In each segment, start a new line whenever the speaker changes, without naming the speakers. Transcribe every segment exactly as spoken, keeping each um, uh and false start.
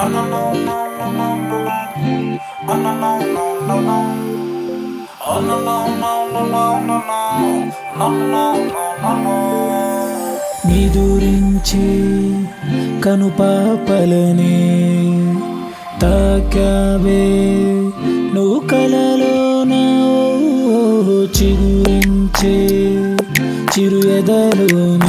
నిదురించి కనుపాపలనే తాకావే నువ్వు కలలోన చిగురించే చిరు ఎదలోన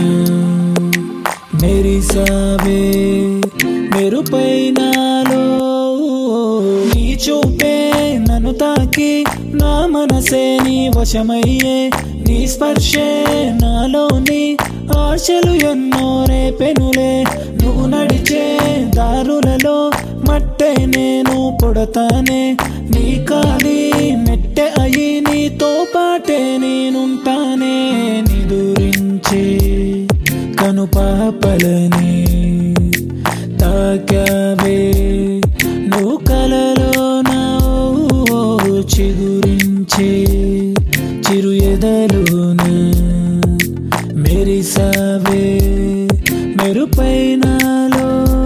మెరిసావే మెరుపైనాలో నీ చూపే నన్ను తాకి నా మనసే నీ వశమయ్యే నీ స్పర్శే నాలోని ఆశలు ఎన్నో రేపెనులే నువ్వు నడిచే దారులలో మట్టే నేను పొడతానే నీ కాలి మెట్టె అయి నీతో పాటే నేనుంటానే నిదురించే కనుపాపలని తాకావే నువ్వు కలలోన చిగురించే చిరు ఎదలోన మెరిసావే మెరుపైనాలో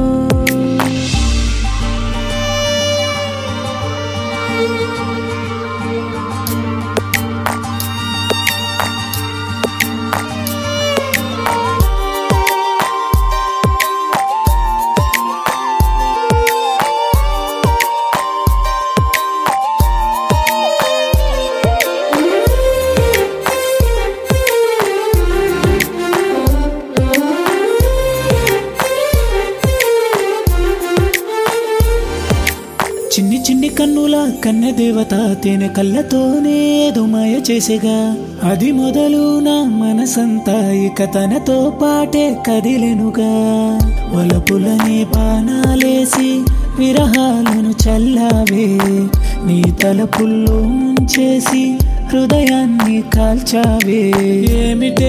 చిన్ని చిన్ని కన్నుల కన్నె దేవత తేనె కళ్ళతోనే ఏదో మాయ చేసేగా అది మొదలు నా మనసంతా ఇక తనతో పాటే కదిలెనుగా వలపులనే బాణాలేసి విరహాలను చల్లావే నీ తలపుల్లో ముంచేసి హృదయాన్ని కాల్చావే ఏమిటే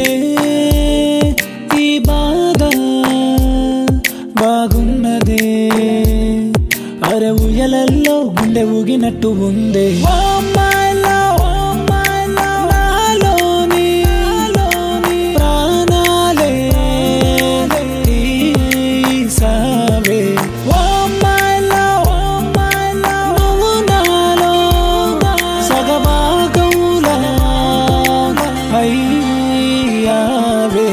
ఈ బాధ బాగున్నదే అరే ఉయ్యలల్లో గుండె ఊగినట్టు ఉందే ప్రాణాలే సావే నువ్వు నాలో సగభాగంలా అయ్యావే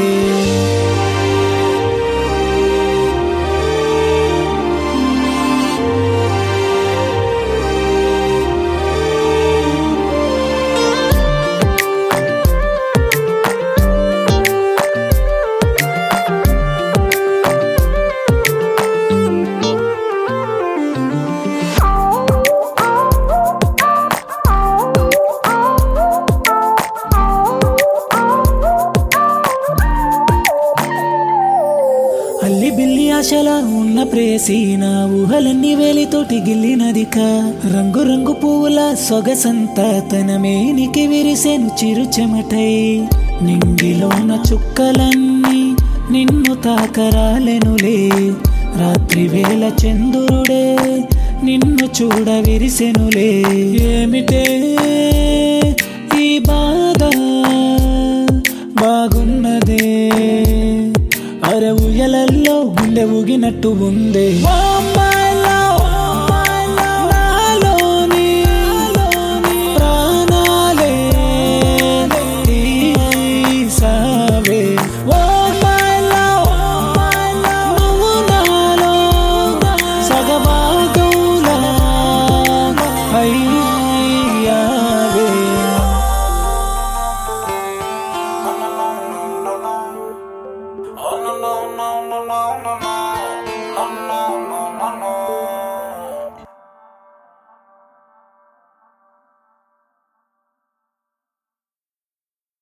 అల్లి బిల్లి ఆశలా ఉన్న ప్రేసి నా ఊహలన్నీ వేలితోటి గిల్లినదిక రంగు రంగు పువ్వుల సొగసంతా తన మేనికి విరిసెను చిరు చెమటై నింగిలోన చుక్కలన్నీ నిన్ను తాకరాలెనులే రాత్రి వేళ చంద్రుడే నిన్ను చూడ విరిసెనులే ఏమిటే ఈ బాధ బాగున్నదే అరే ఉయ్యలల్లో గుండె ఊగినట్టు ఉందే ప్రాణాలే సావే నువ్వు నాలో సగభాగంలా అయ్యావే
Oh no no no no no no no no no